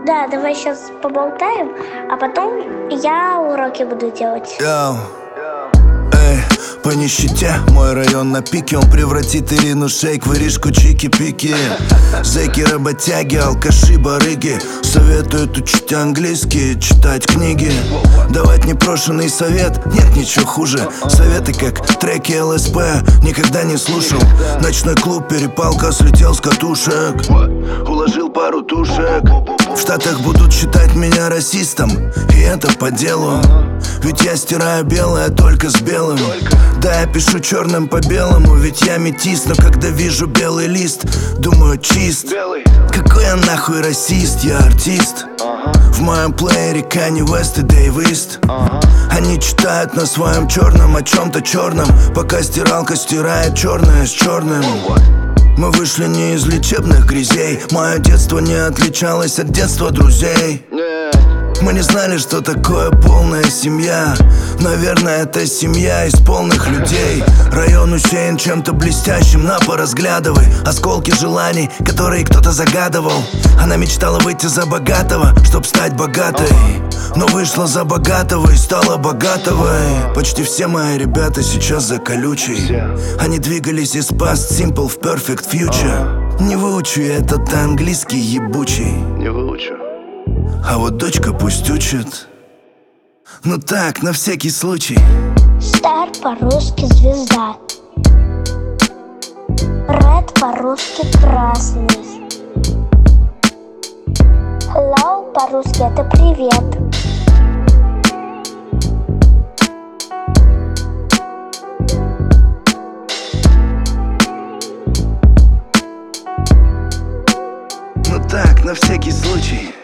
Да, давай сейчас поболтаем, а потом я уроки буду делать. Йоу. Эй, по нищете мой район на пике. Он превратит Ирину Шейк в Иришку Чики-Пики. Зэки, работяги, алкаши, барыги советуют учить английский, читать книги. Давать непрошенный совет, нет ничего хуже. Советы как треки ЛСП никогда не слушал. Ночной клуб, перепалка, слетел с катушек. Уложил пару тушек. В Штатах будут считать меня расистом, и это по делу. Ведь я стираю белое только с белым. Да, я пишу черным по белому, ведь я метис. Но когда вижу белый лист, думаю чист. Какой я нахуй расист, я артист. В моем плеере Kanye West и Dave East. Они читают на своем черном о чем-то черном, пока стиралка стирает черное с черным. Мы вышли не из лечебных грязей. Мое детство не отличалось от детства друзей. Мы не знали, что такое полная семья. Наверное, это семья из полных людей. Район усеян чем-то блестящим, на поразглядывай. Осколки желаний, которые кто-то загадывал. Она мечтала выйти за богатого, чтоб стать богатой, но вышла за богатого и стала богатой. Почти все мои ребята сейчас за колючей. Они двигались из past simple в perfect future. Не выучу я этот английский ебучий. Не выучу. А вот дочка пусть учит. Ну так, на всякий случай. Стар по-русски звезда. Ред по-русски красный. Hello по-русски это привет. Ну так, на всякий случай.